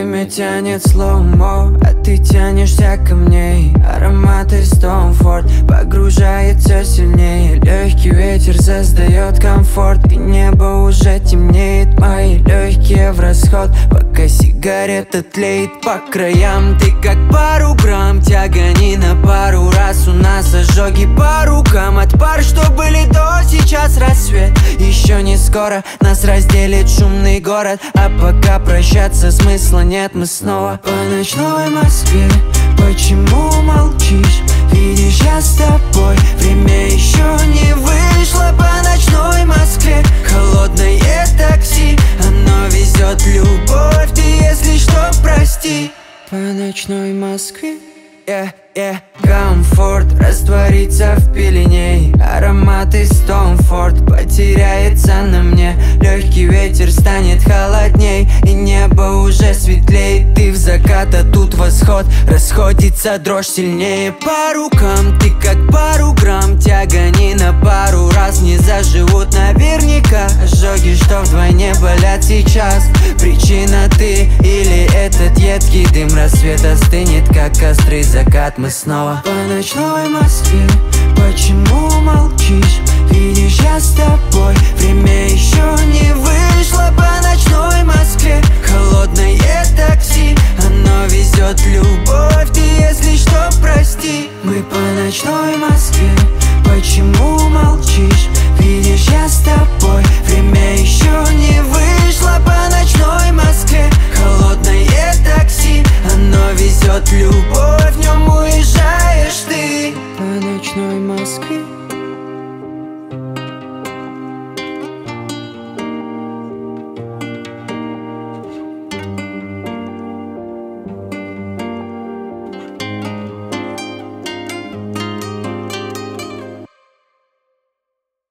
Время тянет слоумо, а ты тянешься ко мне. Аромат из Tom Ford погружается сильнее. Легкий ветер создает комфорт, и небо уже темнеет. Мои легкие в расход, пока сигарета тлеет по краям. Ты как пару грамм, тягани на пару раз. У нас ожоги по рукам от пар, что были до, сейчас рассвет. Еще не скоро нас разделит шумный город, а пока прощаться смысла нет, мы снова по ночной Москве. Почему молчишь? Видишь, я с тобой. Время еще не вышло по ночной Москве. Холодное такси, оно везет любовь. Ты, если что, прости. По ночной Москве. Комфорт растворится в пелене. Аромат из Tom Ford потеряется на мне. Легкий ветер станет холодней, и небо уже светлеет. Ты в закат, а тут восход. Расходится дрожь сильнее по рукам. Ты как пару грамм, тягани на пару раз. Не заживут наверняка ожоги, что вдвойне болят сейчас. Причина ты или этот едкий дым? Рассвет остынет, как острый закат. Мы снова по ночной Москве. Почему молчишь? Видишь, я с тобой. Время еще не вышло по ночной Москве. Холодное такси, оно везет любовь. Ты, если что, прости. Мы по ночной Москве. Почему молчишь? Видишь, я с тобой. Время еще не вышло по ночной Москве. Холодное такси, оно везет любовь. В нем уезжаешь ты. По ночной Москве.